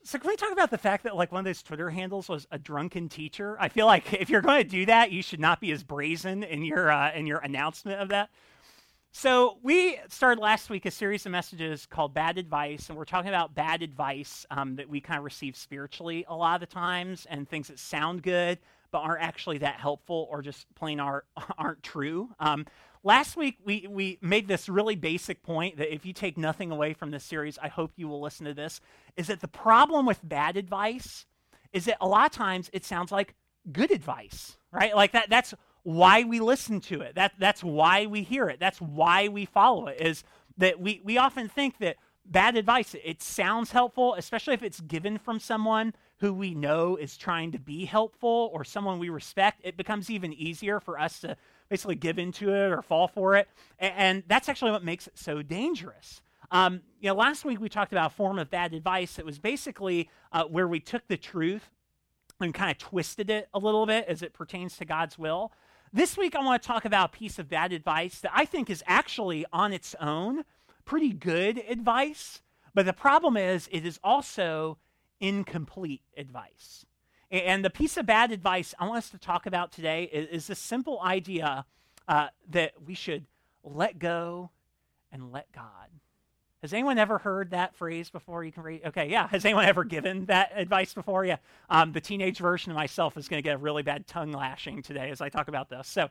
So can we talk about the fact that like one of those Twitter handles was a drunken teacher? I feel like if you're going to do that, you should not be as brazen in your announcement of that. So we started last week a series of messages called Bad Advice, and we're talking about bad advice that we kind of receive spiritually a lot of the times, and things that sound good but aren't actually that helpful or just plain aren't true. Last week we made this really basic point that if you take nothing away from this series, I hope you will listen to this, is that the problem with bad advice is that a lot of times it sounds like good advice, right? Like that's why we listen to it. That's why we hear it. That's why we follow it, is that we often think that bad advice, it sounds helpful, especially if it's given from someone who we know is trying to be helpful or someone we respect. It becomes even easier for us to basically give into it or fall for it. And that's actually what makes it so dangerous. Last week we talked about a form of bad advice that was basically where we took the truth and kind of twisted it a little bit as it pertains to God's will. This week, I want to talk about a piece of bad advice that I think is actually, on its own, pretty good advice. But the problem is, it is also incomplete advice. And the piece of bad advice I want us to talk about today is this simple idea that we should let go and let God. Has anyone ever heard that phrase before? You can read. Okay, yeah. Has anyone ever given that advice before? Yeah. The teenage version of myself is going to get a really bad tongue lashing today as I talk about this. So,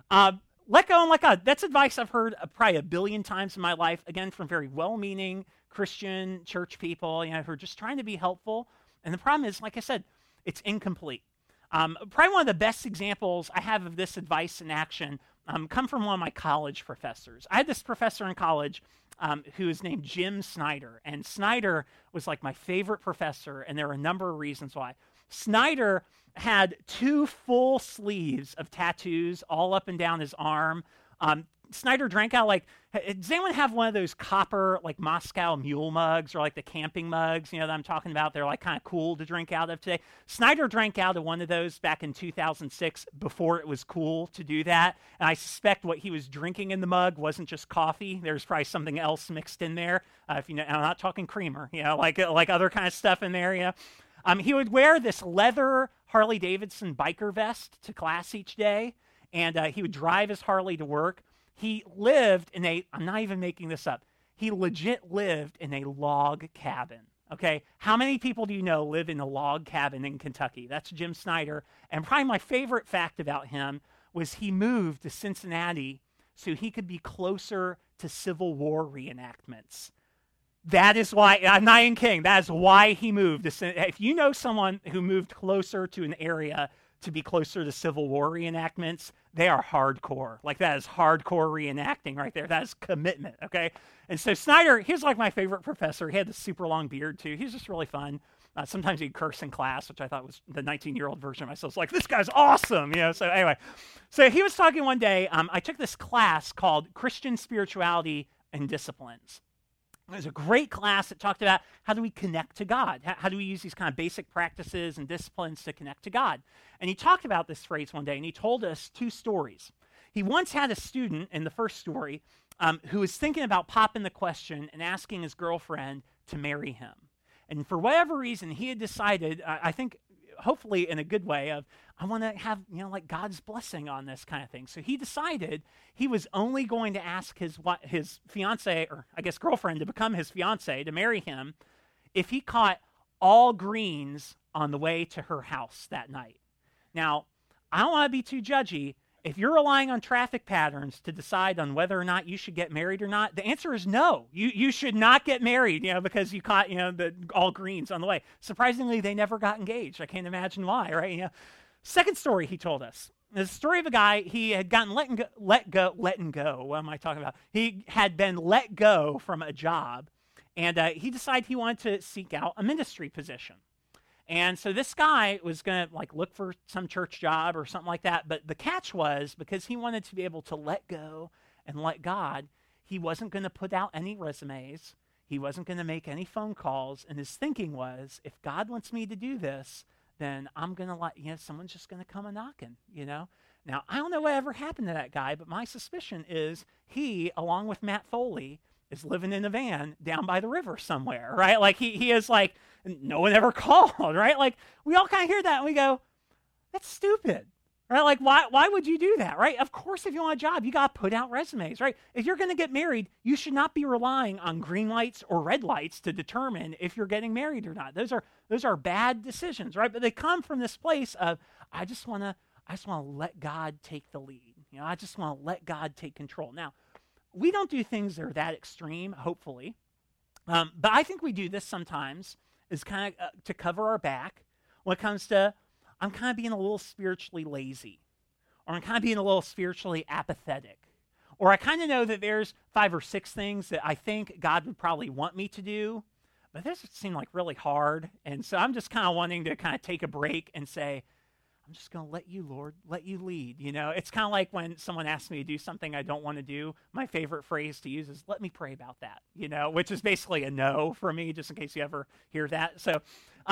let go and let God. That's advice I've heard probably a billion times in my life. Again, from very well-meaning Christian church people, who are just trying to be helpful. And the problem is, like I said, it's incomplete. Probably one of the best examples I have of this advice in action come from one of my college professors. I had this professor in college who is named Jim Snyder. And Snyder was like my favorite professor, and there are a number of reasons why. Snyder had 2 full sleeves of tattoos all up and down his arm. Snyder drank out does anyone have one of those copper like Moscow Mule mugs or like the camping mugs, that I'm talking about? They're like kind of cool to drink out of today. Snyder drank out of one of those back in 2006 before it was cool to do that. And I suspect what he was drinking in the mug wasn't just coffee. There's probably something else mixed in there. If you know, I'm not talking creamer, like other kind of stuff in there, He would wear this leather Harley Davidson biker vest to class each day, and he would drive his Harley to work. He lived in I'm not even making this up, he legit lived in a log cabin, okay? How many people do you know live in a log cabin in Kentucky? That's Jim Snyder. And probably my favorite fact about him was he moved to Cincinnati so he could be closer to Civil War reenactments. That is why, I'm not even kidding, that is why he moved. If you know someone who moved closer to an area to be closer to Civil War reenactments, they are hardcore. Like, that is hardcore reenacting right there. That is commitment, okay? And so Snyder, he was like my favorite professor. He had this super long beard, too. He was just really fun. Sometimes he'd curse in class, which I thought was the 19-year-old version of myself. Like, this guy's awesome, So anyway, so he was talking one day. I took this class called Christian Spirituality and Disciplines. It was a great class that talked about how do we connect to God? How do we use these kind of basic practices and disciplines to connect to God? And he talked about this phrase one day, and he told us 2 stories. He once had a student in the first story who was thinking about popping the question and asking his girlfriend to marry him. And for whatever reason, he had decided, I think hopefully in a good way, of I want to have, like God's blessing on this kind of thing. So he decided he was only going to ask his fiance, or I guess girlfriend, to become his fiance, to marry him, if he caught all greens on the way to her house that night. Now, I don't want to be too judgy. If you're relying on traffic patterns to decide on whether or not you should get married or not, the answer is no. You should not get married, because you caught, the all greens on the way. Surprisingly, they never got engaged. I can't imagine why, right? Second story he told us. The story of a guy, he had gotten let go. What am I talking about? He had been let go from a job, and he decided he wanted to seek out a ministry position. And so this guy was going to look for some church job or something like that. But the catch was, because he wanted to be able to let go and let God, he wasn't going to put out any resumes. He wasn't going to make any phone calls. And his thinking was, if God wants me to do this, then I'm going to someone's just going to come a knocking, Now, I don't know what ever happened to that guy, but my suspicion is he, along with Matt Foley, is living in a van down by the river somewhere, right? Like he is like, no one ever called, right? Like we all kind of hear that and we go, that's stupid, right? Like why would you do that, right? Of course, if you want a job, you got to put out resumes, right? If you're going to get married, you should not be relying on green lights or red lights to determine if you're getting married or not. Those are bad decisions, right? But they come from this place of, I just want to let God take the lead. I just want to let God take control. Now, we don't do things that are that extreme, hopefully. But I think we do this sometimes is kind of to cover our back when it comes to, I'm kind of being a little spiritually lazy, or I'm kind of being a little spiritually apathetic, or I kind of know that there's 5 or 6 things that I think God would probably want me to do, but this seem like really hard. And so I'm just kind of wanting to kind of take a break and say, I'm just going to let you, Lord, let you lead. It's kind of like when someone asks me to do something I don't want to do. My favorite phrase to use is, let me pray about that, which is basically a no for me, just in case you ever hear that. So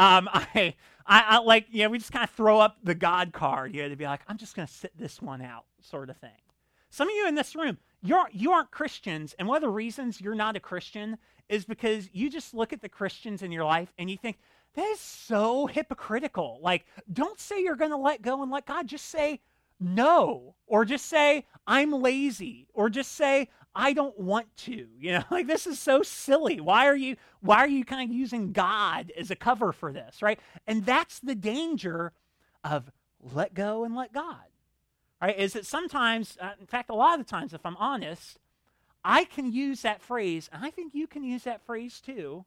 I like, we just kind of throw up the God card, to be like, I'm just going to sit this one out sort of thing. Some of you in this room, you aren't Christians, and one of the reasons you're not a Christian is because you just look at the Christians in your life and you think, that is so hypocritical. Like, don't say you're going to let go and let God. Just say no, or just say I'm lazy, or just say I don't want to. Like this is so silly. Why are you kind of using God as a cover for this, right? And that's the danger of let go and let God. Right? Is that sometimes, in fact, a lot of the times, if I'm honest, I can use that phrase, and I think you can use that phrase too,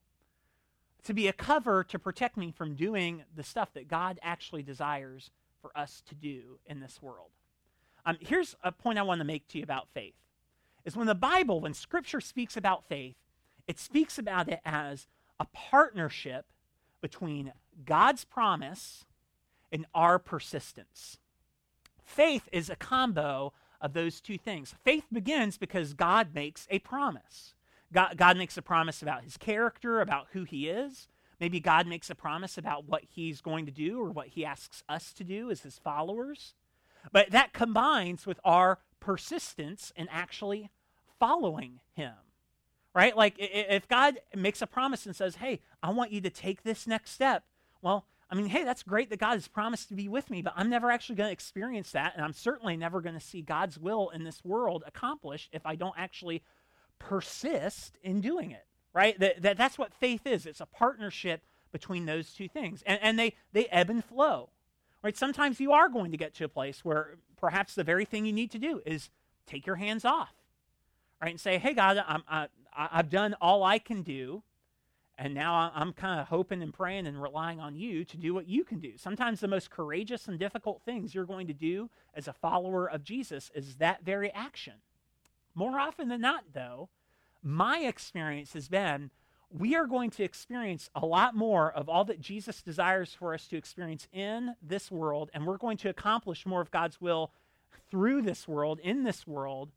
to be a cover to protect me from doing the stuff that God actually desires for us to do in this world. Here's a point I want to make to you about faith, is when Scripture speaks about faith, it speaks about it as a partnership between God's promise and our persistence. Faith is a combo of those two things. Faith begins because God makes a promise. God makes a promise about his character, about who he is. Maybe God makes a promise about what he's going to do or what he asks us to do as his followers. But that combines with our persistence in actually following him, right? Like if God makes a promise and says, hey, I want you to take this next step. Well, hey, that's great that God has promised to be with me, but I'm never actually going to experience that. And I'm certainly never going to see God's will in this world accomplished if I don't actually persist in doing it, right? That's what faith is. It's a partnership between those two things. And they ebb and flow, right? Sometimes you are going to get to a place where perhaps the very thing you need to do is take your hands off, right? And say, hey, God, I've done all I can do, and now I'm kind of hoping and praying and relying on you to do what you can do. Sometimes the most courageous and difficult things you're going to do as a follower of Jesus is that very action. More often than not, though, my experience has been we are going to experience a lot more of all that Jesus desires for us to experience in this world, and we're going to accomplish more of God's will through this world, in this world,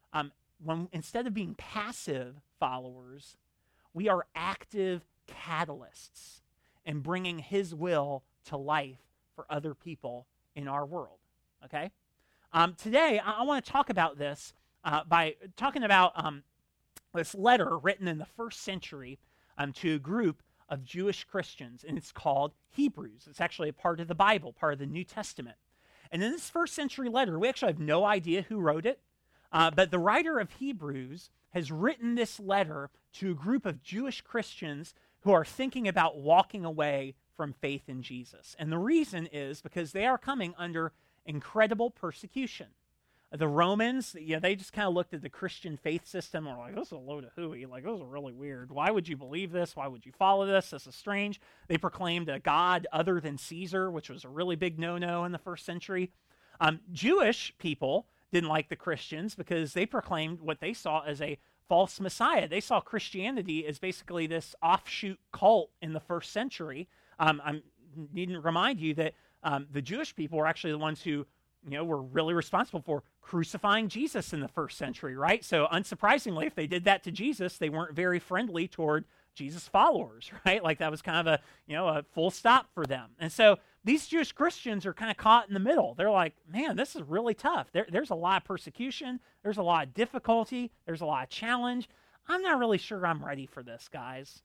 when instead of being passive followers, we are active catalysts in bringing his will to life for other people in our world, okay? Today, I want to talk about this by talking about this letter written in the first century to a group of Jewish Christians, and it's called Hebrews. It's actually a part of the Bible, part of the New Testament. And in this first century letter, we actually have no idea who wrote it, but the writer of Hebrews has written this letter to a group of Jewish Christians who are thinking about walking away from faith in Jesus. And the reason is because they are coming under incredible persecution. The Romans, they just kind of looked at the Christian faith system and were like, this is a load of hooey. Like, this is really weird. Why would you believe this? Why would you follow this? This is strange. They proclaimed a god other than Caesar, which was a really big no-no in the first century. Jewish people didn't like the Christians because they proclaimed what they saw as a false Messiah. They saw Christianity as basically this offshoot cult in the first century. I needn't remind you that the Jewish people were actually the ones who were really responsible for crucifying Jesus in the first century, right? So unsurprisingly, if they did that to Jesus, they weren't very friendly toward Jesus' followers, right? Like that was kind of a full stop for them. And so these Jewish Christians are kind of caught in the middle. They're like, man, this is really tough. There's a lot of persecution. There's a lot of difficulty. There's a lot of challenge. I'm not really sure I'm ready for this, guys.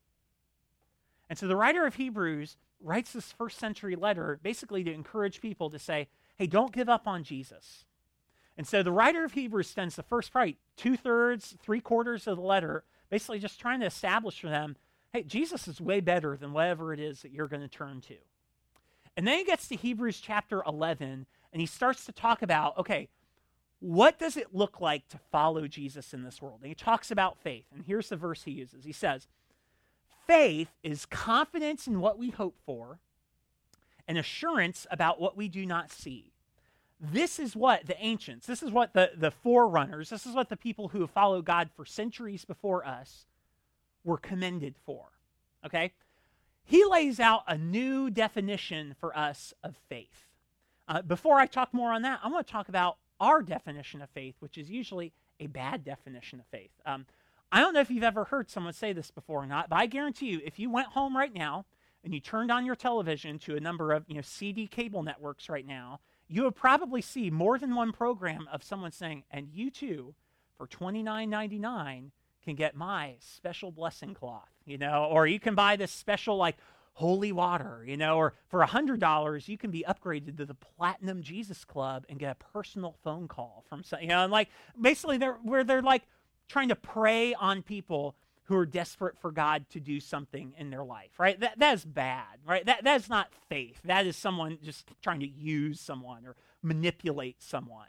And so the writer of Hebrews writes this first century letter basically to encourage people to say, hey, don't give up on Jesus. And so the writer of Hebrews spends the first probably 2/3, 3/4 of the letter basically just trying to establish for them, hey, Jesus is way better than whatever it is that you're going to turn to. And then he gets to Hebrews chapter 11, and he starts to talk about, okay, what does it look like to follow Jesus in this world? And he talks about faith. And here's the verse he uses. He says, faith is confidence in what we hope for and assurance about what we do not see. This is what the ancients, this is what the forerunners, this is what the people who have followed God for centuries before us were commended for. Okay? He lays out a new definition for us of faith. Before I talk more on that, I want to talk about our definition of faith, which is usually a bad definition of faith. I don't know if you've ever heard someone say this before or not, but I guarantee you, if you went home right now and you turned on your television to a number of CD cable networks right now, you would probably see more than one program of someone saying, and you too, for $29.99, can get my special blessing cloth, or you can buy this special holy water, or for $100 you can be upgraded to the Platinum Jesus Club and get a personal phone call from some, and basically they're trying to prey on people who are desperate for God to do something in their life, right? That is bad, right? That is not faith. That is someone just trying to use someone or manipulate someone.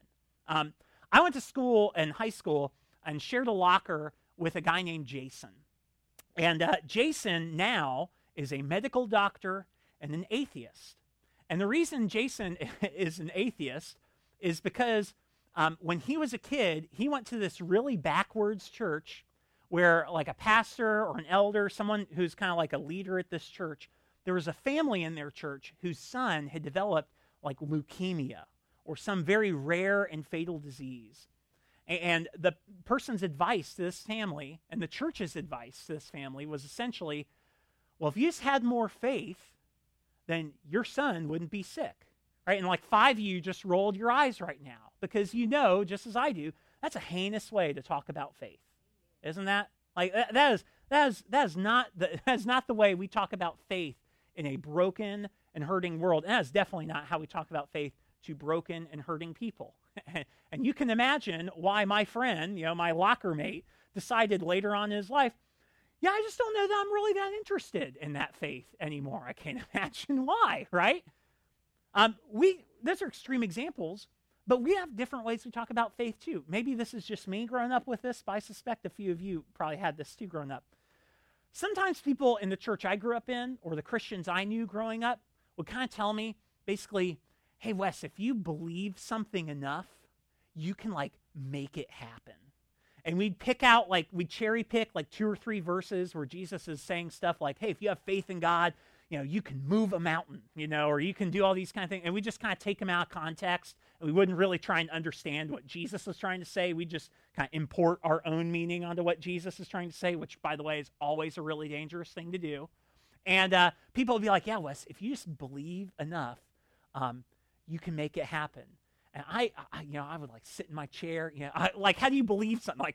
I went to school in high school and shared a locker with a guy named Jason. And Jason now is a medical doctor and an atheist. And the reason Jason is an atheist is because when he was a kid, he went to this really backwards church where a pastor or an elder, someone who's kind of like a leader at this church, there was a family in their church whose son had developed leukemia or some very rare and fatal disease. And the person's advice to this family and the church's advice to this family was essentially, well, if you just had more faith, then your son wouldn't be sick, right? And 5 of you just rolled your eyes right now because just as I do, that's a heinous way to talk about faith. Isn't that? That is not the way we talk about faith in a broken and hurting world. And that is definitely not how we talk about faith to broken and hurting people. And you can imagine why my friend, my locker mate, decided later on in his life, yeah, I just don't know that I'm really that interested in that faith anymore. I can't imagine why, right? Those are extreme examples. But we have different ways we talk about faith too. Maybe this is just me growing up with this, but I suspect a few of you probably had this too growing up. Sometimes people in the church I grew up in, or the Christians I knew growing up, would kind of tell me, basically, hey, Wes, if you believe something enough, you can make it happen. And we'd we'd cherry pick 2 or 3 verses where Jesus is saying stuff like, hey, if you have faith in God, you can move a mountain, or you can do all these kind of things. And we just kind of take them out of context. And we wouldn't really try and understand what Jesus was trying to say. We just kind of import our own meaning onto what Jesus is trying to say, which, by the way, is always a really dangerous thing to do. And people would be like, yeah, Wes, if you just believe enough, you can make it happen. And I would sit in my chair. How do you believe something?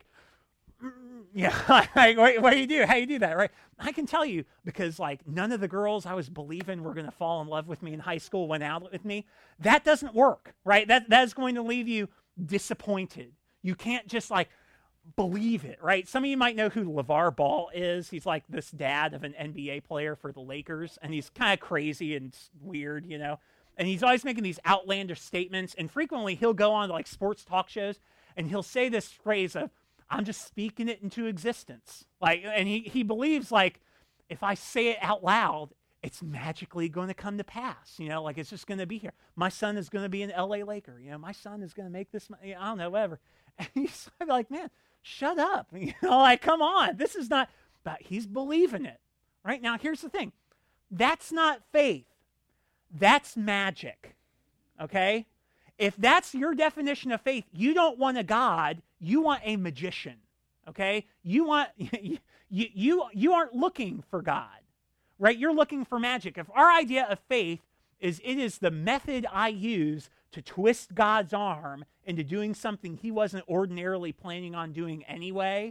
What do you do? How do you do that, right? I can tell you because none of the girls I was believing were going to fall in love with me in high school went out with me. That doesn't work, right? That is going to leave you disappointed. You can't just believe it, right? Some of you might know who LeVar Ball is. He's this dad of an NBA player for the Lakers, and he's kind of crazy and weird, And he's always making these outlandish statements, and frequently he'll go on to sports talk shows, and he'll say this phrase of, I'm just speaking it into existence. And he believes if I say it out loud, it's magically going to come to pass. It's just going to be here. My son is going to be an LA Laker. My son is going to make this, I don't know, whatever. And he's man, shut up. Come on. This is not, but he's believing it. Right? Now, here's the thing. That's not faith. That's magic. Okay? If that's your definition of faith, you don't want a God, you want a magician, okay? You aren't looking for God, right? You're looking for magic. If our idea of faith is it is the method I use to twist God's arm into doing something he wasn't ordinarily planning on doing anyway,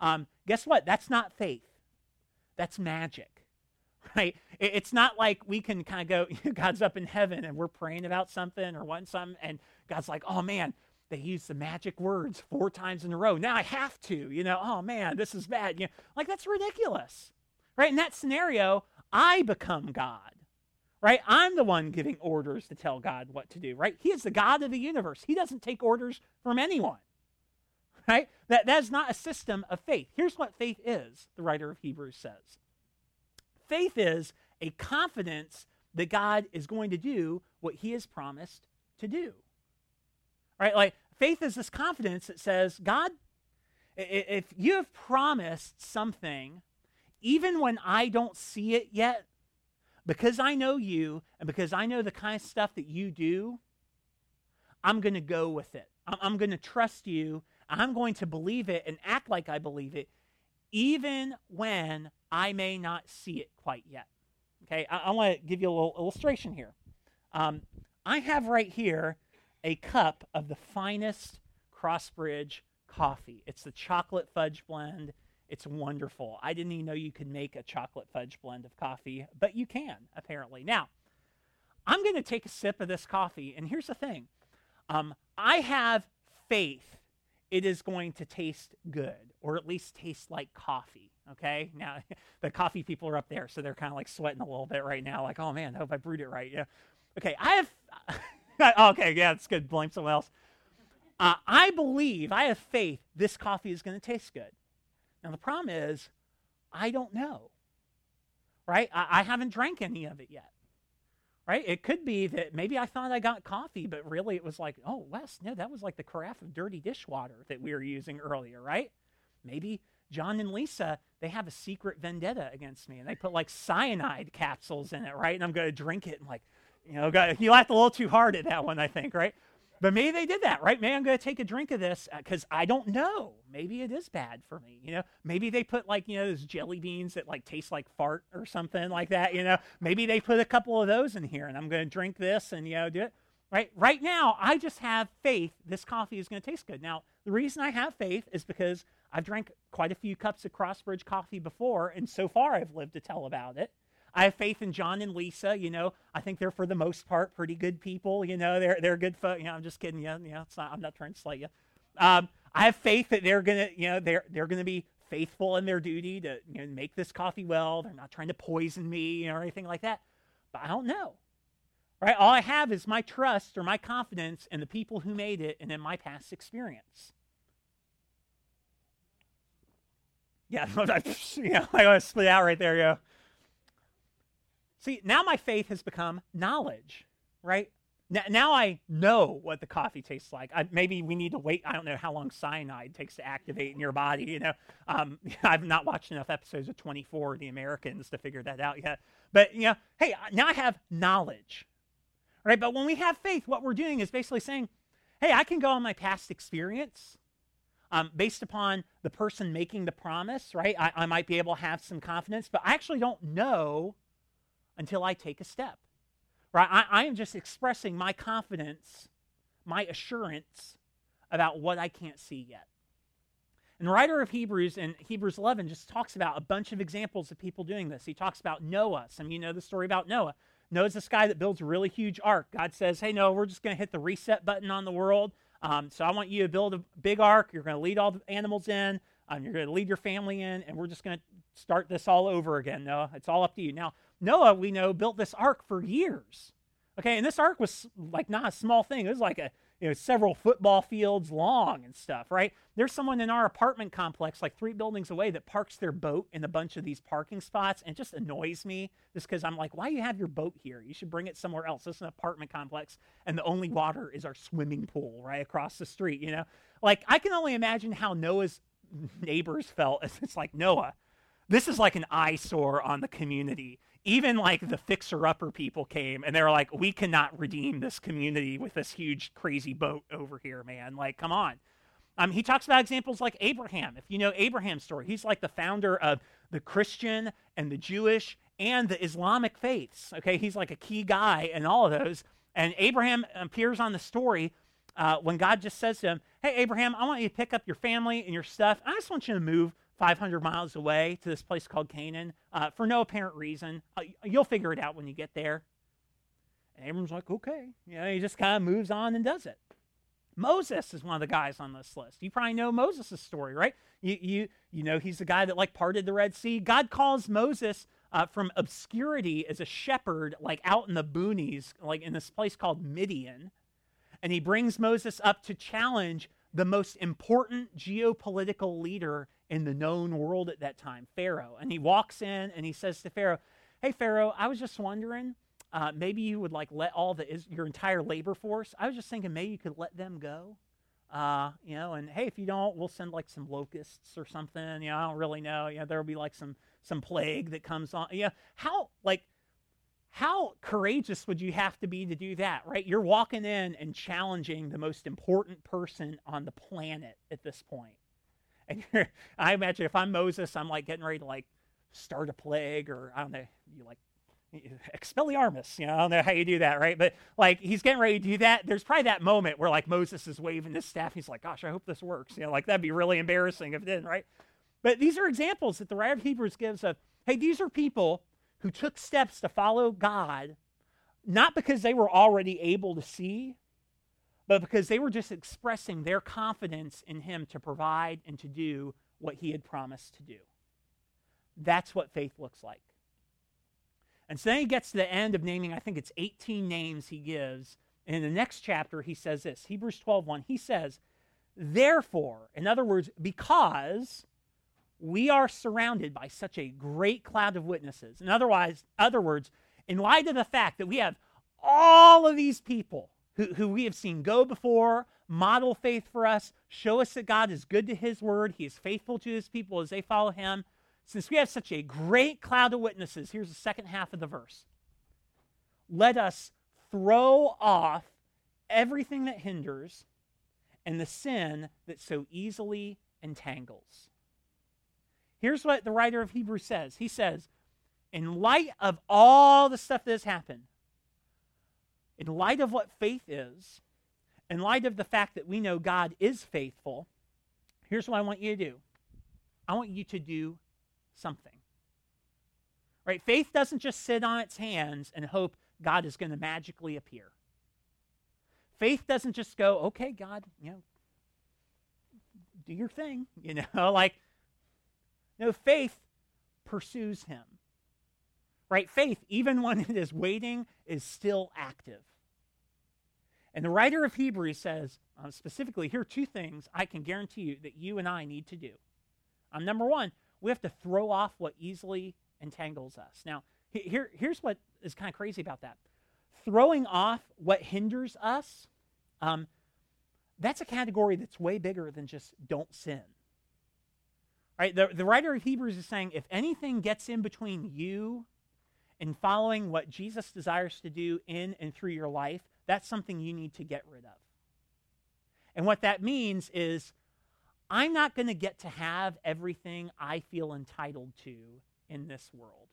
Guess what? That's not faith. That's magic, right? It's not like we can kind of go, God's up in heaven and we're praying about something or wanting something, and God's like, oh man, they used the magic words 4 times in a row. Now I have to, oh man, this is bad. Like that's ridiculous, right? In that scenario, I become God, right? I'm the one giving orders to tell God what to do, right? He is the God of the universe. He doesn't take orders from anyone, right? That is not a system of faith. Here's what faith is, the writer of Hebrews says. Faith is a confidence that God is going to do what he has promised to do, right? Like faith is this confidence that says, God, if you have promised something, even when I don't see it yet, because I know you and because I know the kind of stuff that you do, I'm going to go with it. I'm going to trust you. I'm going to believe it and act like I believe it, even when I may not see it quite yet. Okay, I want to give you a little illustration here. I have right here a cup of the finest Crossbridge coffee. It's the chocolate fudge blend. It's wonderful. I didn't even know you could make a chocolate fudge blend of coffee, but you can, apparently. Now, I'm going to take a sip of this coffee, and here's the thing. I have faith it is going to taste good, or at least taste like coffee, okay? Now, the coffee people are up there, so they're kind of like sweating a little bit right now, like, oh man, I hope I brewed it right. Yeah. Okay, I have, okay, yeah, it's good. Blame someone else. I have faith this coffee is going to taste good. Now, the problem is, I don't know, right? I haven't drank any of it yet, right? It could be that maybe I thought I got coffee, but really it was like, oh, Wes, no, that was like the carafe of dirty dishwater that we were using earlier, right? Maybe John and Lisa, they have a secret vendetta against me, and they put like cyanide capsules in it, right? And I'm going to drink it and like, you laughed a little too hard at that one, I think, right? But maybe they did that, right? Maybe I'm going to take a drink of this because I don't know. Maybe it is bad for me, Maybe they put like, those jelly beans that like taste like fart or something like that, Maybe they put a couple of those in here and I'm going to drink this and, do it, right? Right now, I just have faith this coffee is going to taste good. Now, the reason I have faith is because I've drank quite a few cups of Crossbridge coffee before, and so far I've lived to tell about it. I have faith in John and Lisa. I think they're for the most part pretty good people. They're good folks. I'm just kidding. It's not. I'm not trying to slay you. I have faith that they're gonna, they're gonna be faithful in their duty to make this coffee well. They're not trying to poison me or anything like that. But I don't know. Right? All I have is my trust or my confidence in the people who made it and in my past experience. Yeah, I want to split out right there. Yeah. See, now my faith has become knowledge, right? Now I know what the coffee tastes like. Maybe we need to wait. I don't know how long cyanide takes to activate in your body. I've not watched enough episodes of 24, The Americans, to figure that out yet. But, hey, now I have knowledge, right? But when we have faith, what we're doing is basically saying, hey, I can go on my past experience based upon the person making the promise, right? I might be able to have some confidence, but I actually don't know until I take a step, right? I am just expressing my confidence, my assurance about what I can't see yet. And the writer of Hebrews in Hebrews 11 just talks about a bunch of examples of people doing this. He talks about Noah. Some of you know the story about Noah. Noah's this guy that builds a really huge ark. God says, hey, Noah, we're just going to hit the reset button on the world. So I want you to build a big ark. You're going to lead all the animals in. You're going to lead your family in, and we're just going to start this all over again, Noah. It's all up to you. Now, Noah, we know, built this ark for years. Okay, and this ark was like not a small thing. It was like several football fields long and stuff, right? There's someone in our apartment complex, like 3 buildings away, that parks their boat in a bunch of these parking spots, and it just annoys me just because I'm like, why do you have your boat here? You should bring it somewhere else. This is an apartment complex, and the only water is our swimming pool right across the street, Like, I can only imagine how Noah's neighbors felt. It's like, Noah, this is like an eyesore on the community. Even like the fixer-upper people came and they were like, we cannot redeem this community with this huge crazy boat over here, man. Like, come on. He talks about examples like Abraham. If you know Abraham's story, he's like the founder of the Christian and the Jewish and the Islamic faiths. Okay, he's like a key guy in all of those. And Abraham appears on the story when God just says to him, hey, Abraham, I want you to pick up your family and your stuff. I just want you to move 500 miles away to this place called Canaan for no apparent reason. You'll figure it out when you get there. And Abram's like, okay. He just kind of moves on and does it. Moses is one of the guys on this list. You probably know Moses' story, right? You know he's the guy that parted the Red Sea. God calls Moses from obscurity as a shepherd, out in the boonies, in this place called Midian. And he brings Moses up to challenge the most important geopolitical leader in the known world at that time, Pharaoh. And he walks in and he says to Pharaoh, hey, Pharaoh, I was just wondering, maybe you would let your entire labor force. I was just thinking maybe you could let them go. And hey, if you don't, we'll send some locusts or something. I don't really know. There'll be some plague that comes on. How courageous would you have to be to do that, right? You're walking in and challenging the most important person on the planet at this point. And I imagine if I'm Moses, I'm getting ready to start a plague, or I don't know, Expelliarmus, I don't know how you do that, right? But he's getting ready to do that. There's probably that moment where Moses is waving his staff. He's like, gosh, I hope this works. That'd be really embarrassing if it didn't, right? But these are examples that the writer of Hebrews gives of, hey, these are people who took steps to follow God, not because they were already able to see, but because they were just expressing their confidence in him to provide and to do what he had promised to do. That's what faith looks like. And so then he gets to the end of naming, I think it's 18 names he gives. And in the next chapter, he says this, Hebrews 12:1, he says, therefore, in other words, because we are surrounded by such a great cloud of witnesses. In other words, in light of the fact that we have all of these people who we have seen go before, model faith for us, show us that God is good to his word, he is faithful to his people as they follow him. Since we have such a great cloud of witnesses, here's the second half of the verse. Let us throw off everything that hinders and the sin that so easily entangles. Here's what the writer of Hebrews says. He says, in light of all the stuff that has happened, in light of what faith is, in light of the fact that we know God is faithful, here's what I want you to do. I want you to do something. Right? Faith doesn't just sit on its hands and hope God is going to magically appear. Faith doesn't just go, okay, God, do your thing, No, faith pursues him. Right? Faith, even when it is waiting, is still active. And the writer of Hebrews says, specifically, here are two things I can guarantee you that you and I need to do. Number one, we have to throw off what easily entangles us. Now, here's what is kind of crazy about that. Throwing off what hinders us, that's a category that's way bigger than just don't sin. Right? The writer of Hebrews is saying, if anything gets in between you and following what Jesus desires to do in and through your life, that's something you need to get rid of. And what that means is, I'm not going to get to have everything I feel entitled to in this world.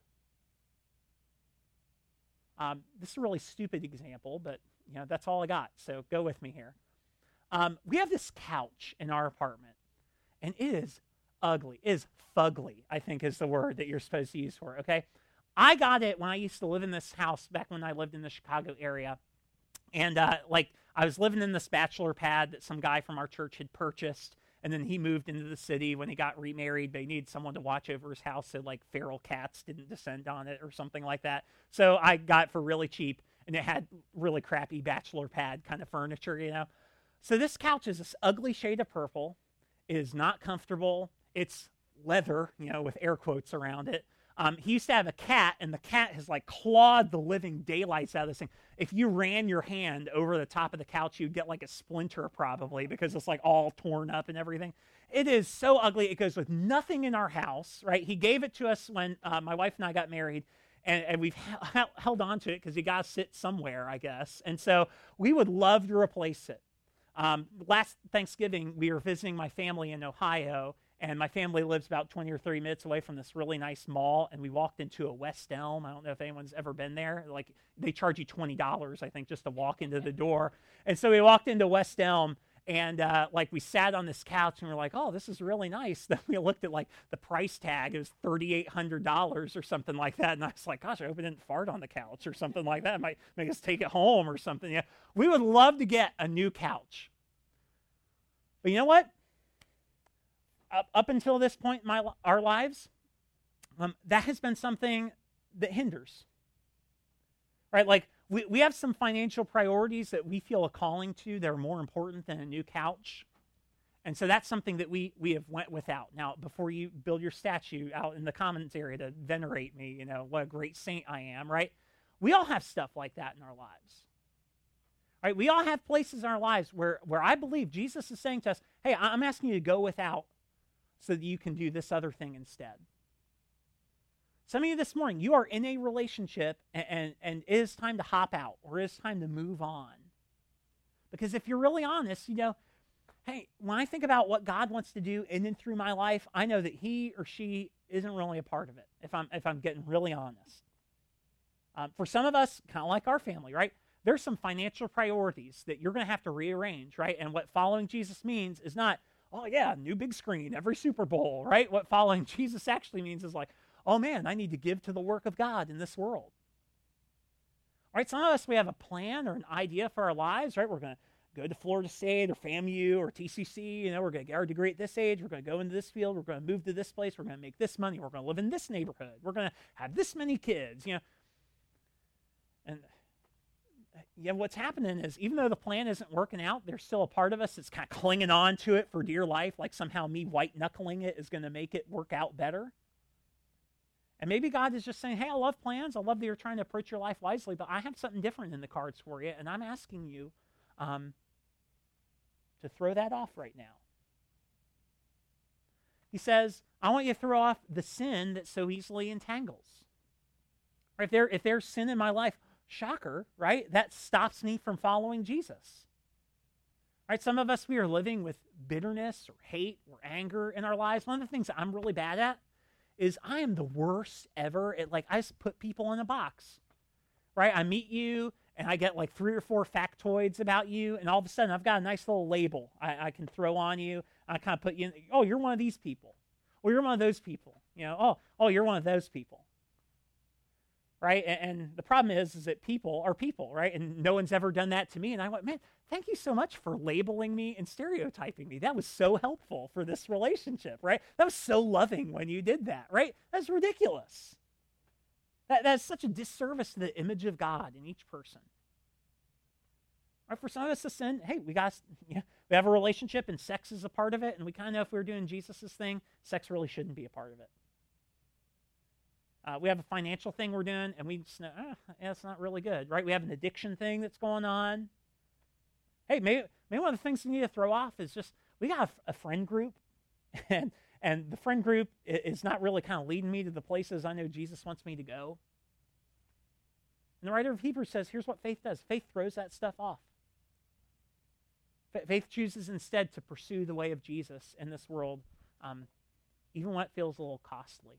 This is a really stupid example, but that's all I got, so go with me here. We have this couch in our apartment, and it is ugly. It is fugly, I think is the word that you're supposed to use for it, okay? I got it when I used to live in this house back when I lived in the Chicago area. And I was living in this bachelor pad that some guy from our church had purchased. And then he moved into the city when he got remarried. They needed someone to watch over his house so feral cats didn't descend on it or something like that. So I got it for really cheap, and it had really crappy bachelor pad kind of furniture, So this couch is this ugly shade of purple. It is not comfortable. It's leather, with air quotes around it. He used to have a cat, and the cat has clawed the living daylights out of this thing. If you ran your hand over the top of the couch, you'd get a splinter probably, because it's all torn up and everything. It is so ugly. It goes with nothing in our house, right? He gave it to us when my wife and I got married, and we've held on to it because you got to sit somewhere, I guess. And so we would love to replace it. Last Thanksgiving, we were visiting my family in Ohio, and my family lives about 20 or 30 minutes away from this really nice mall, and we walked into a West Elm. I don't know if anyone's ever been there. They charge you $20, I think, just to walk into the door. And so we walked into West Elm, And like we sat on this couch and we're like, oh, this is really nice. Then we looked at like the price tag. It was $3,800 or something like that. And I was like, gosh, I hope I didn't fart on the couch or something like that. It might make us take it home or something. Yeah, we would love to get a new couch. But you know what? Up until this point in our lives, that has been something that hinders. Right? Like we have some financial priorities that we feel a calling to that are more important than a new couch. And so that's something that we have went without. Now, before you build your statue out in the comments area to venerate me, you know, what a great saint I am, right? We all have stuff like that in our lives. Right? We all have places in our lives where I believe Jesus is saying to us, hey, I'm asking you to go without so that you can do this other thing instead. Some of you this morning, you are in a relationship and it is time to hop out or it is time to move on. Because if you're really honest, you know, hey, when I think about what God wants to do in and through my life, I know that he or she isn't really a part of it, if I'm getting really honest. For some of us, kind of like our family, right? There's some financial priorities that you're going to have to rearrange, right? And what following Jesus means is not, oh yeah, new big screen every Super Bowl, right? What following Jesus actually means is like, oh man, I need to give to the work of God in this world. Right? Some of us, we have a plan or an idea for our lives, right? We're going to go to Florida State or FAMU or TCC. You know, we're going to get our degree at this age. We're going to go into this field. We're going to move to this place. We're going to make this money. We're going to live in this neighborhood. We're going to have this many kids, you know. And yeah, what's happening is even though the plan isn't working out, there's still a part of us that's kind of clinging on to it for dear life, like somehow me white-knuckling it is going to make it work out better. And maybe God is just saying, hey, I love plans. I love that you're trying to approach your life wisely, but I have something different in the cards for you, and I'm asking you to throw that off right now. He says, I want you to throw off the sin that so easily entangles. Right? If there's sin in my life, shocker, right? That stops me from following Jesus. Right? Some of us, we are living with bitterness or hate or anger in our lives. One of the things that I'm really bad at is I am the worst ever at, like, I just put people in a box, right? I meet you, and I get like 3 or 4 factoids about you, and all of a sudden I've got a nice little label I can throw on you. I kind of put you in, oh, you're one of these people. Or you're one of those people. You know, oh, you're one of those people. Right? And the problem is that people are people, right? And no one's ever done that to me. And I went, man, thank you so much for labeling me and stereotyping me. That was so helpful for this relationship, right? That was so loving when you did that, right? That's ridiculous. That's such a disservice to the image of God in each person. Right? For some of us to sin, hey, we have a relationship and sex is a part of it. And we kind of know if we're doing Jesus' thing, sex really shouldn't be a part of it. We have a financial thing we're doing, and we just know, it's not really good, right? We have an addiction thing that's going on. Hey, maybe one of the things we need to throw off is just, we got a friend group, and the friend group is not really kind of leading me to the places I know Jesus wants me to go. And the writer of Hebrews says, here's what faith does. Faith throws that stuff off. Faith chooses instead to pursue the way of Jesus in this world, even when it feels a little costly.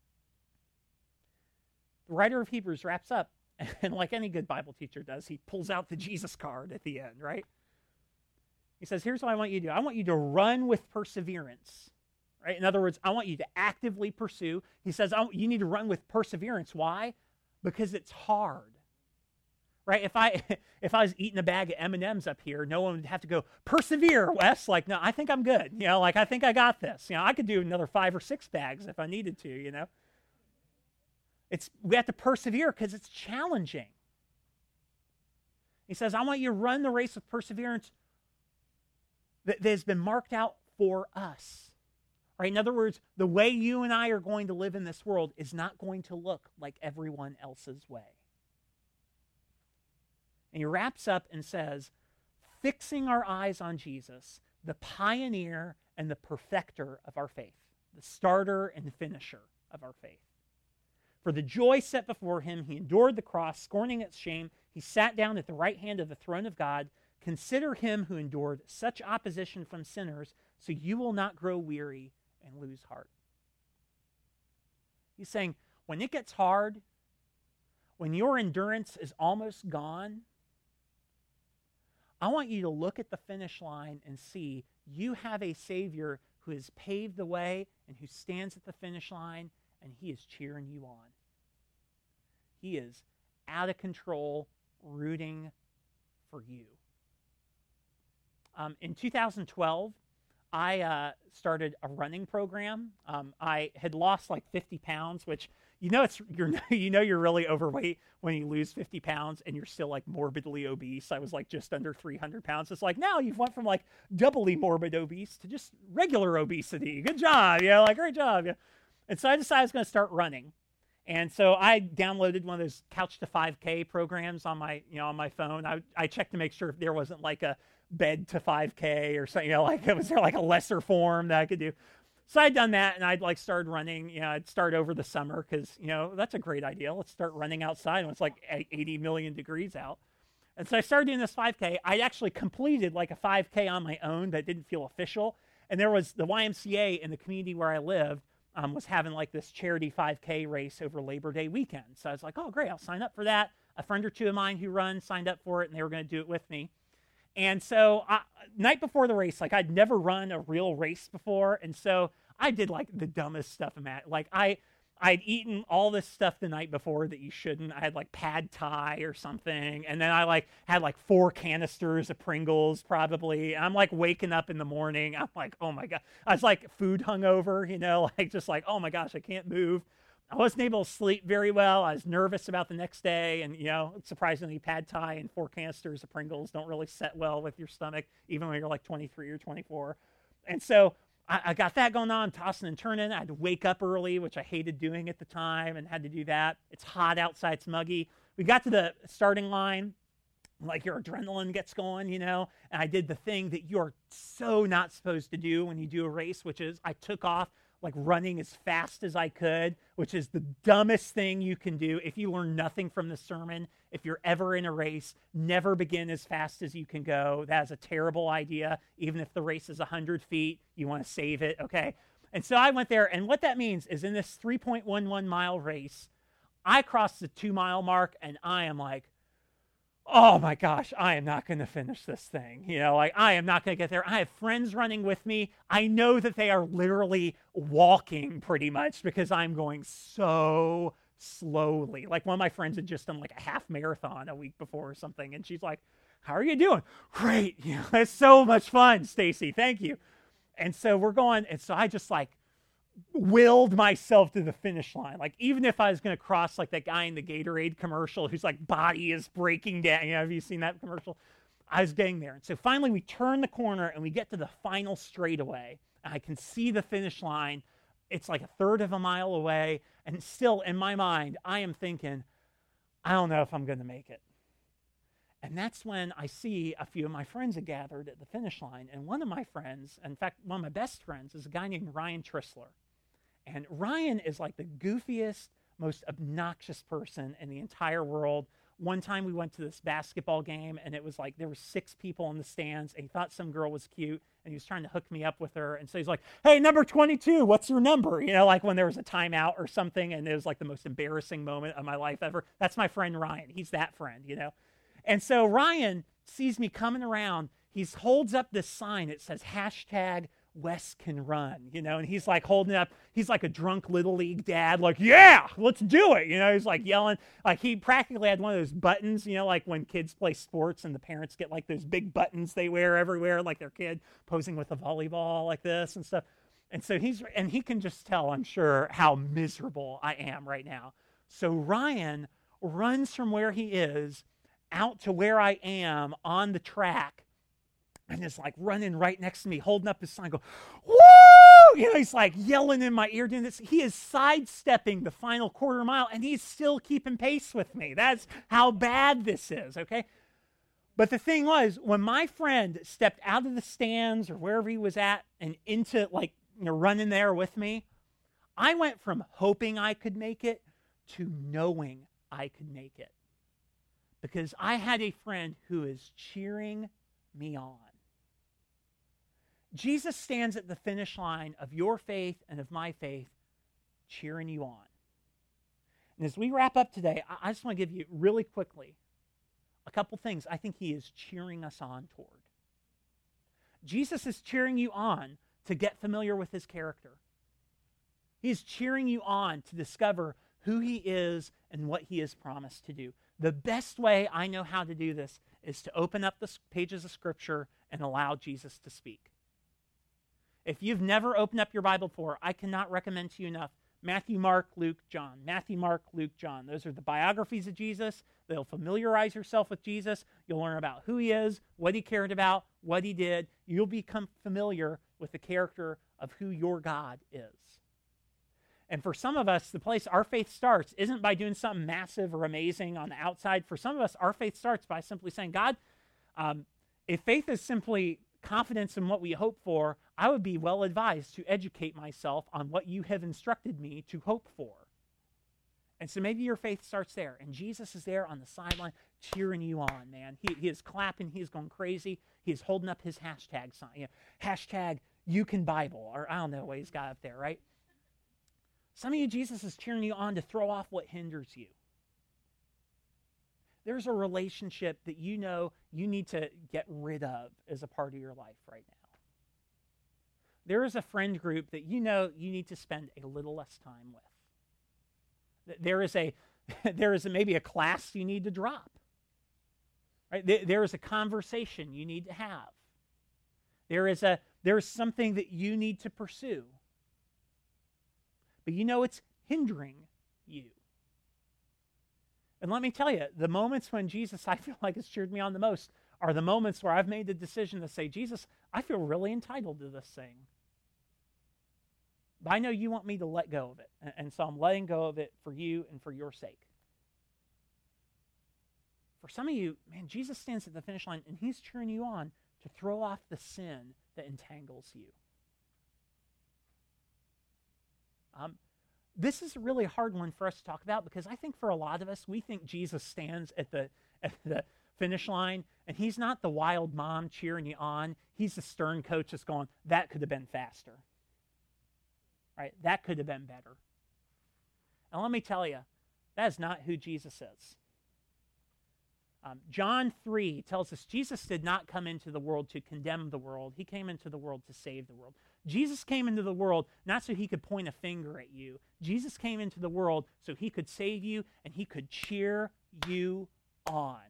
The writer of Hebrews wraps up, and like any good Bible teacher does, he pulls out the Jesus card at the end, right? He says, here's what I want you to do. I want you to run with perseverance, right? In other words, I want you to actively pursue. He says, you need to run with perseverance. Why? Because it's hard, right? If I was eating a bag of M&Ms up here, no one would have to go, persevere, Wes. Like, no, I think I'm good. You know, like, I think I got this. You know, I could do another 5 or 6 bags if I needed to, you know. We have to persevere because it's challenging. He says, I want you to run the race of perseverance that has been marked out for us. Right? In other words, the way you and I are going to live in this world is not going to look like everyone else's way. And he wraps up and says, fixing our eyes on Jesus, the pioneer and the perfecter of our faith, the starter and finisher of our faith. For the joy set before him, he endured the cross, scorning its shame. He sat down at the right hand of the throne of God. Consider him who endured such opposition from sinners, so you will not grow weary and lose heart. He's saying, when it gets hard, when your endurance is almost gone, I want you to look at the finish line and see you have a Savior who has paved the way and who stands at the finish line, and he is cheering you on. He is out of control, rooting for you. In 2012, I started a running program. I had lost like 50 pounds, which you're really overweight when you lose 50 pounds and you're still like morbidly obese. I was like just under 300 pounds. It's like now you've went from like doubly morbid obese to just regular obesity. Good job, great job, yeah. And so I decided I was going to start running. And so I downloaded one of those Couch to 5K programs on my phone. I checked to make sure if there wasn't like a Bed to 5K or something, was there like a lesser form that I could do. So I'd done that, and I'd like started running. I'd start over the summer because, that's a great idea. Let's start running outside when it's like 80 million degrees out. And so I started doing this 5K. I actually completed like a 5K on my own that didn't feel official. And there was the YMCA in the community where I lived was having like this charity 5K race over Labor Day weekend. So I was like, oh, great, I'll sign up for that. A friend or two of mine who run signed up for it, and they were going to do it with me. And so night before the race, like I'd never run a real race before. And so I did like the dumbest stuff. Like I'd eaten all this stuff the night before that you shouldn't. I had like pad thai or something. And then I had 4 canisters of Pringles probably. I'm like waking up in the morning. I'm like, oh my God. I was like food hungover, just like, oh my gosh, I can't move. I wasn't able to sleep very well. I was nervous about the next day. And, surprisingly, pad thai and 4 canisters of Pringles don't really set well with your stomach, even when you're like 23 or 24. And so I got that going on, tossing and turning. I had to wake up early, which I hated doing at the time, and had to do that. It's hot outside. It's muggy. We got to the starting line. Like your adrenaline gets going, and I did the thing that you're so not supposed to do when you do a race, which is I took off like running as fast as I could, which is the dumbest thing you can do. If you learn nothing from this sermon, if you're ever in a race, never begin as fast as you can go. That is a terrible idea. Even if the race is 100 feet, you want to save it, okay? And so I went there, and what that means is in this 3.11 mile race, I crossed the 2 mile mark, and I am like, oh my gosh, I am not going to finish this thing. I am not going to get there. I have friends running with me. I know that they are literally walking pretty much because I'm going so slowly. Like one of my friends had just done like a half marathon a week before or something. And she's like, how are you doing? Great. It's so much fun, Stacy. Thank you. And so we're going. And so I just like willed myself to the finish line. Like even if I was going to cross like that guy in the Gatorade commercial whose like body is breaking down, have you seen that commercial? I was getting there. And so finally we turn the corner and we get to the final straightaway. And I can see the finish line. It's like a third of a mile away. And still in my mind, I am thinking, I don't know if I'm going to make it. And that's when I see a few of my friends had gathered at the finish line. And one of my friends, in fact, one of my best friends, is a guy named Ryan Trissler. And Ryan is like the goofiest, most obnoxious person in the entire world. One time we went to this basketball game, and it was like there were 6 people in the stands, and he thought some girl was cute, and he was trying to hook me up with her. And so he's like, hey, number 22, what's your number? Like when there was a timeout or something, and it was like the most embarrassing moment of my life ever. That's my friend Ryan. He's that friend, And so Ryan sees me coming around. He holds up this sign. It says hashtag Wes can run, and he's like holding it up. He's like a drunk Little League dad, like, yeah, let's do it. He's like yelling. Like he practically had one of those buttons, like when kids play sports and the parents get like those big buttons they wear everywhere, like their kid posing with a volleyball like this and stuff. And so he can just tell, I'm sure, how miserable I am right now. So Ryan runs from where he is out to where I am on the track, and is like running right next to me, holding up his sign, go, woo! He's like yelling in my ear doing this. He is sidestepping the final quarter mile, and he's still keeping pace with me. That's how bad this is, okay? But the thing was, when my friend stepped out of the stands or wherever he was at and into running there with me, I went from hoping I could make it to knowing I could make it. Because I had a friend who is cheering me on. Jesus stands at the finish line of your faith and of my faith, cheering you on. And as we wrap up today, I just want to give you really quickly a couple things I think he is cheering us on toward. Jesus is cheering you on to get familiar with his character. He's cheering you on to discover who he is and what he has promised to do. The best way I know how to do this is to open up the pages of Scripture and allow Jesus to speak. If you've never opened up your Bible before, I cannot recommend to you enough Matthew, Mark, Luke, John. Matthew, Mark, Luke, John. Those are the biographies of Jesus. They'll familiarize yourself with Jesus. You'll learn about who he is, what he cared about, what he did. You'll become familiar with the character of who your God is. And for some of us, the place our faith starts isn't by doing something massive or amazing on the outside. For some of us, our faith starts by simply saying, God, if faith is simply confidence in what we hope for, I would be well advised to educate myself on what you have instructed me to hope for. And so maybe your faith starts there, and Jesus is there on the sideline cheering you on, man. He is clapping, he is going crazy, he is holding up his hashtag sign, hashtag you can Bible, or I don't know what he's got up there, right? Some of you, Jesus is cheering you on to throw off what hinders you. There's a relationship that you know you need to get rid of as a part of your life right now. There is a friend group that you know you need to spend a little less time with. There is maybe a class you need to drop. Right? There is a conversation you need to have. There is something that you need to pursue. But you know it's hindering you. And let me tell you, the moments when Jesus, I feel like, has cheered me on the most are the moments where I've made the decision to say, Jesus, I feel really entitled to this thing. But I know you want me to let go of it. And so I'm letting go of it for you and for your sake. For some of you, man, Jesus stands at the finish line and he's cheering you on to throw off the sin that entangles you. This is a really hard one for us to talk about because I think for a lot of us, we think Jesus stands at the finish line and he's not the wild mom cheering you on. He's the stern coach that's going, that could have been faster. Right? That could have been better. And let me tell you, that is not who Jesus is. John 3 tells us Jesus did not come into the world to condemn the world. He came into the world to save the world. Jesus came into the world not so he could point a finger at you. Jesus came into the world so he could save you and he could cheer you on.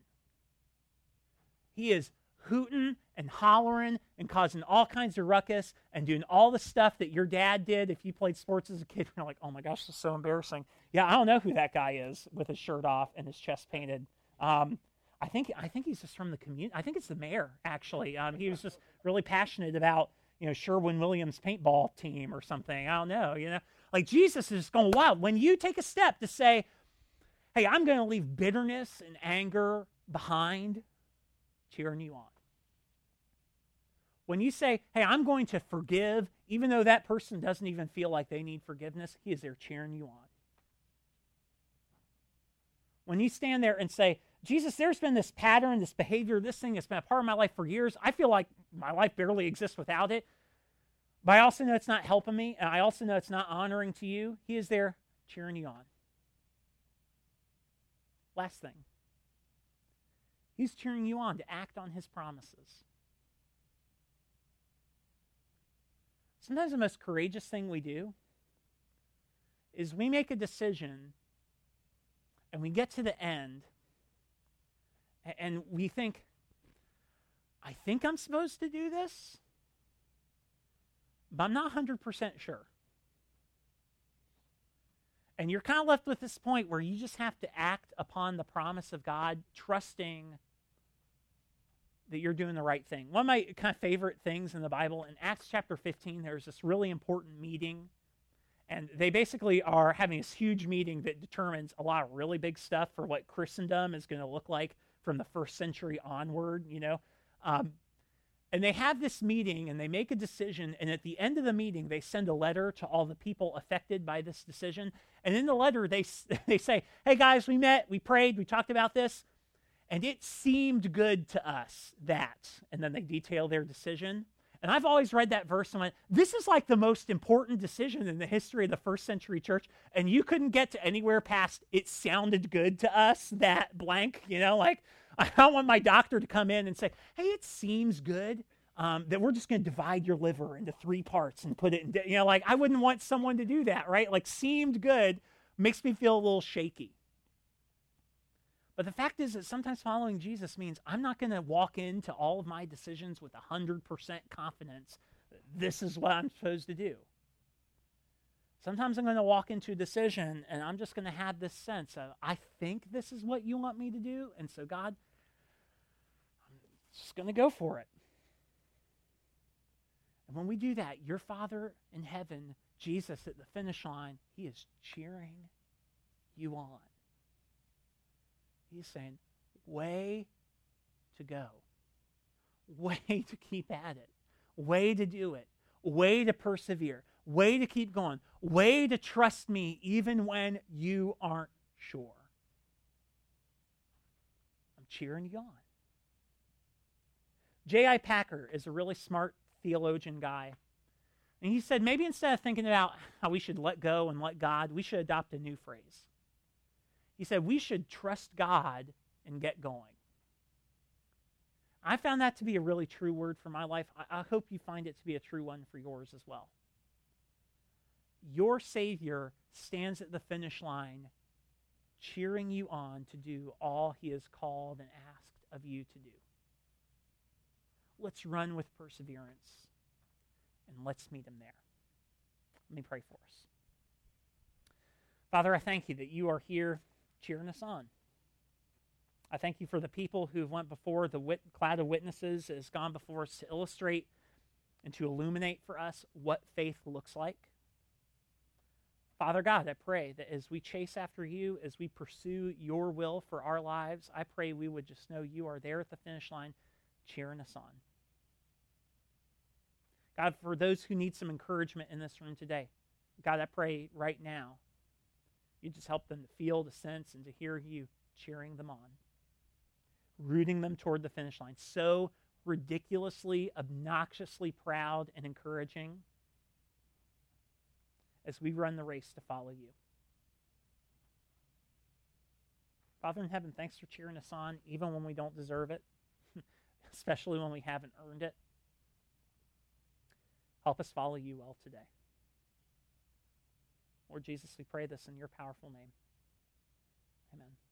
He is hooting and hollering and causing all kinds of ruckus and doing all the stuff that your dad did if you played sports as a kid. You're like, oh my gosh, this is so embarrassing. Yeah, I don't know who that guy is with his shirt off and his chest painted. I think he's just from the community. I think it's the mayor, actually. He was just really passionate about, Sherwin-Williams paintball team or something. I don't know, Like Jesus is just going wild. When you take a step to say, hey, I'm going to leave bitterness and anger behind, cheering you on. When you say, hey, I'm going to forgive, even though that person doesn't even feel like they need forgiveness, he is there cheering you on. When you stand there and say, Jesus, there's been this pattern, this behavior, this thing that's been a part of my life for years. I feel like my life barely exists without it. But I also know it's not helping me, and I also know it's not honoring to you. He is there cheering you on. Last thing. He's cheering you on to act on his promises. Sometimes the most courageous thing we do is we make a decision and we get to the end and we think, I think I'm supposed to do this, but I'm not 100% sure. And you're kind of left with this point where you just have to act upon the promise of God, trusting that you're doing the right thing. One of my kind of favorite things in the Bible, in Acts chapter 15, there's this really important meeting. And they basically are having this huge meeting that determines a lot of really big stuff for what Christendom is going to look like from the first century onward, And they have this meeting and they make a decision. And at the end of the meeting, they send a letter to all the people affected by this decision. And in the letter, they say, hey guys, we met, we prayed, we talked about this. And it seemed good to us that. And then they detail their decision. And I've always read that verse and went, this is like the most important decision in the history of the first century church. And you couldn't get to anywhere past, it sounded good to us, that blank, I don't want my doctor to come in and say, hey, it seems good that we're just going to divide your liver into 3 parts and put it in, like I wouldn't want someone to do that, right? Like seemed good makes me feel a little shaky. But the fact is that sometimes following Jesus means I'm not going to walk into all of my decisions with 100% confidence that this is what I'm supposed to do. Sometimes I'm going to walk into a decision and I'm just going to have this sense of, I think this is what you want me to do. And so, God, I'm just going to go for it. And when we do that, your Father in heaven, Jesus at the finish line, he is cheering you on. He's saying, way to go. Way to keep at it. Way to do it. Way to persevere. Way to keep going. Way to trust me even when you aren't sure. I'm cheering you on. J.I. Packer is a really smart theologian guy. And he said, maybe instead of thinking about how we should let go and let God, we should adopt a new phrase. He said, we should trust God and get going. I found that to be a really true word for my life. I hope you find it to be a true one for yours as well. Your Savior stands at the finish line, cheering you on to do all he has called and asked of you to do. Let's run with perseverance, and let's meet him there. Let me pray for us. Father, I thank you that you are here cheering us on. I thank you for the people who went before, the cloud of witnesses that has gone before us to illustrate and to illuminate for us what faith looks like. Father God, I pray that as we chase after you, as we pursue your will for our lives, I pray we would just know you are there at the finish line cheering us on. God, for those who need some encouragement in this room today, God, I pray right now you just help them to feel the sense and to hear you cheering them on, rooting them toward the finish line. So ridiculously, obnoxiously proud and encouraging as we run the race to follow you. Father in heaven, thanks for cheering us on, even when we don't deserve it, especially when we haven't earned it. Help us follow you well today. Lord Jesus, we pray this in your powerful name. Amen.